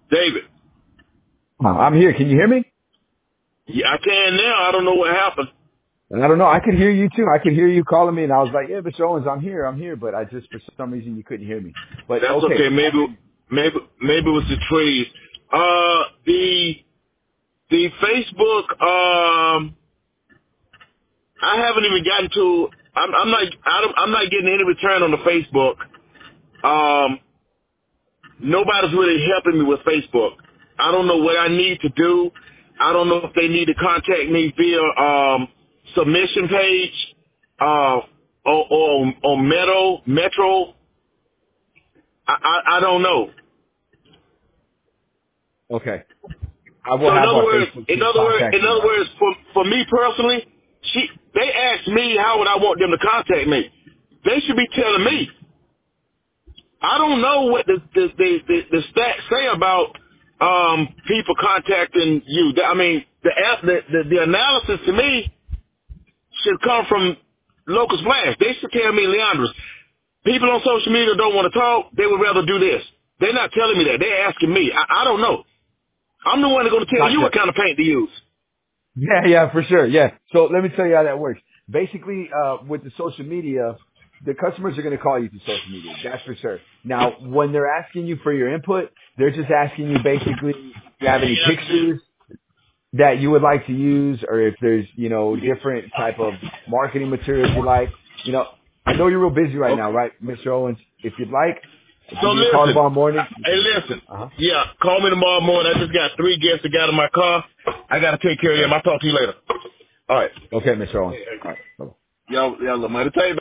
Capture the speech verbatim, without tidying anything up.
David. Oh, I'm here. Can you hear me? Yeah, I can now. I don't know what happened. And I don't know. I could hear you too. I could hear you calling me, and I was like, "Yeah, Mister Owens, I'm here. I'm here." But I just, for some reason, you couldn't hear me. But That's okay. okay. Maybe, maybe, maybe it was the trees. Uh, the the Facebook. Um, I haven't even gotten to. I'm, I'm not. I don't, I'm not getting any return on the Facebook. Um, nobody's really helping me with Facebook. I don't know what I need to do. I don't know if they need to contact me via um, submission page uh, or, or, or Metro. Metro. I, I, I don't know. Okay. I will So in have other our words, Facebook in team other words, contact in you other about words, for for me personally, she they asked me how would I want them to contact me. They should be telling it. me. I don't know what the the the, the, the stats say about um people contacting you. I mean, the app- the the, the analysis to me should come from Locust Blast. They should tell me, Leandros, people on social media don't want to talk. They would rather do this. They're not telling me that. They're asking me. I, I don't know. I'm the one that's going to tell you Gotcha. what kind of paint to use. Yeah, yeah, for sure. Yeah. So let me tell you how that works. Basically, uh, with the social media, the customers are going to call you through social media. That's for sure. Now, when they're asking you for your input, they're just asking you basically if you have any pictures that you would like to use, or if there's, you know, different type of marketing materials you like. You know, I know you're real busy right now, Okay. right, Mister Owens? If you'd like, I'll So give you a call listen, tomorrow morning. You hey can, listen, uh-huh. yeah, call me tomorrow morning. I just got three guests that got in my car. I got to take care of them. Okay. I'll talk to you later. All right. Okay, Mister Owens. All right. Bye-bye. Y'all, y'all, mighty table.